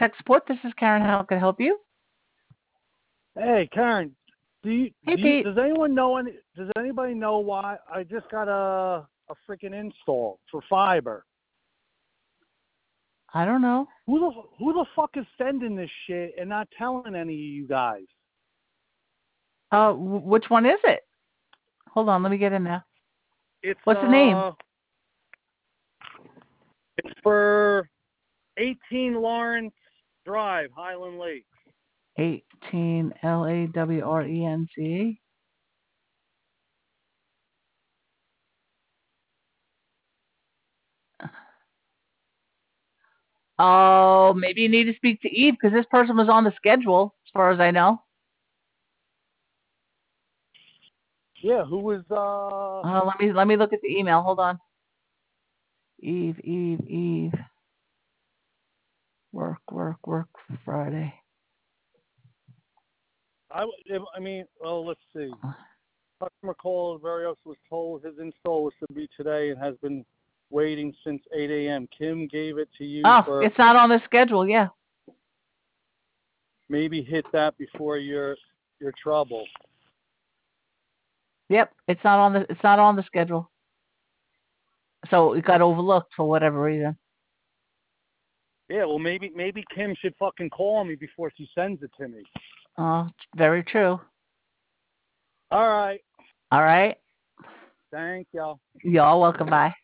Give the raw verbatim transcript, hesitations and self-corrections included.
Tech Support. This is Karen. How can I help you? Hey, Karen. Do you, Hey, do you, Pete. does anyone know any? Does anybody know why I just got a a freaking install for fiber? I don't know. Who the who the fuck is sending this shit and not telling any of you guys? Uh, w- which one is it? Hold on, let me get in there. It's What's the name? uh, it's for eighteen Lawrence Drive, Highland Lake. eighteen L A W R E N C. Oh, maybe you need to speak to Eve because this person was on the schedule, as far as I know. Yeah, who was uh? Uh, let me let me look at the email. Hold on. Eve, Eve, Eve. Work, work, work. Friday. I I mean, well, let's see. Customer called. Verios was told his install was to be today and has been waiting since eight a.m. Kim gave it to you Oh, for it's not on the schedule. Yeah. maybe hit that before your your trouble. Yep. It's not on the. It's not on the schedule. So it got overlooked for whatever reason. Yeah, well, maybe maybe Kim should fucking call me before she sends it to me. Oh, very true. All right. All right. Thank y'all. Y'all welcome. Bye.